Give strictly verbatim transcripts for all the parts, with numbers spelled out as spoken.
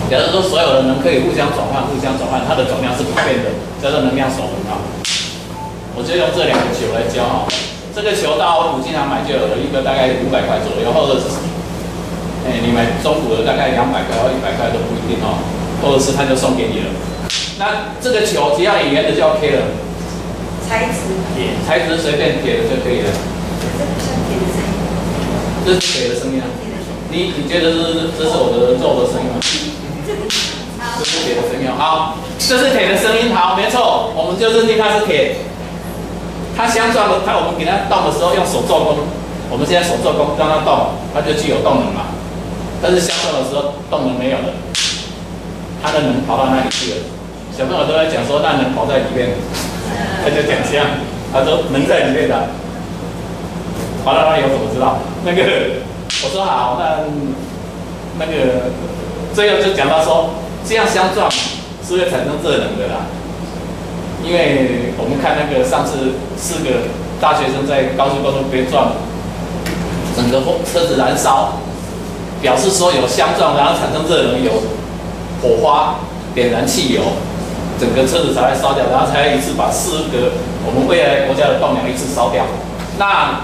假如说所有的能可以互相转换、互相转换，它的总量是不变的，叫做能量守恒啊。我就用这两个球来教啊。这个球到五金行买就有了，一个大概五百块左右，或者是，哎、欸，你买中古的大概两百块或一百块都不一定哦，或者是他就送给你了。那这个球只要有圆的就 OK 了。 材质。 材质随便铁的就可以了。这是铁的声音啊。你你觉得这是这是我的肉的声音吗？这是铁的声音。好，这是铁的声音。好，没错，我们就认定它是铁。它相撞的，它我们给它动的时候用手做工，我们现在手做工让它动，它就具有动能嘛。但是相撞的时候动能没有了，它的能跑到哪里去了？小朋友都在讲说，那能跑在里面，他就讲这样，他说能在里面的，跑到哪里我怎么知道？那个我说好，那那个最后就讲到说，这样相撞是会产生热能的啦。因为我们看那个上次四个大学生在高速公路边撞，整个车子燃烧，表示说有相撞，然后产生热能，有火花点燃汽油，整个车子才会烧掉，然后才一次把四个我们未来国家的栋梁一次烧掉。那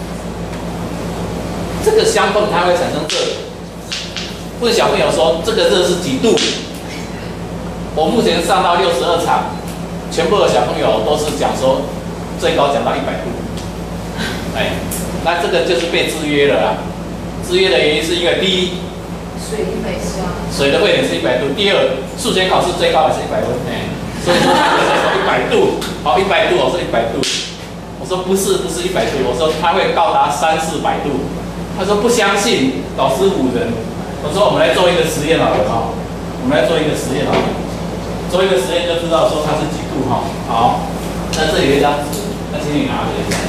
这个相碰它会产生热。问小朋友说这个热是几度？我目前上到六十二场。全部的小朋友都是讲说，最高讲到一百度，哎，那这个就是被制约了啦。制约的原因是因为第一， 水一百刷， 水的沸点是一百度；第二，数学考试最高也是一百分，哎，所以说他说一百度，好，一百度，我说一百度，我说不是，不是一百度，我说它会高达三四百度。他说不相信，老师唬人。我说我们来做一个实验好了哈，我们来做一个实验好了。做一个实验就知道说它是几度哈。好，那这里有一张纸，那请你拿着一下。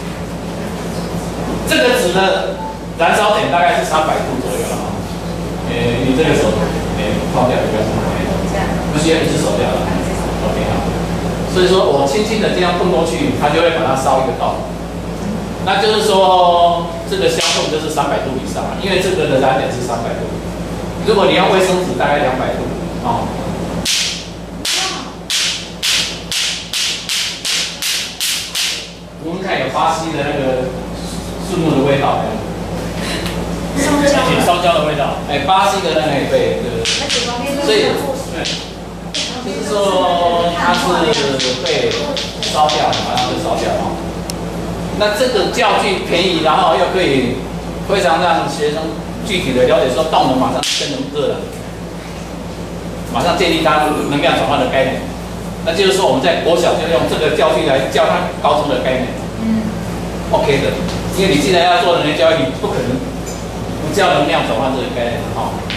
这个纸的燃烧点大概是三百度左右了哈。诶，你这个手，诶，放掉一个，不需要一只手掉了。OK 好。所以说我轻轻的这样碰过去，它就会把它烧一个洞。那就是说这个相碰就是三百度以上了，因为这个的燃点是三百度。如果你用卫生纸，大概两百度哦。我们看有巴西的那个树木的味道没有？ 烧焦的， 烧焦的味道。哎，巴西的那个也对，对。所以，对，就是说它是被烧掉，马上就烧掉哦。那这个教具便宜，然后又可以非常让学生具体的了解说动能马上变成热能，马上建立它能量转换的概念。那就是说，我们在国小就用这个教具来教他高中的概念，嗯 ，OK 的，因为你既然要做能源教育，你不可能不教能量转换这个概念，哈、哦。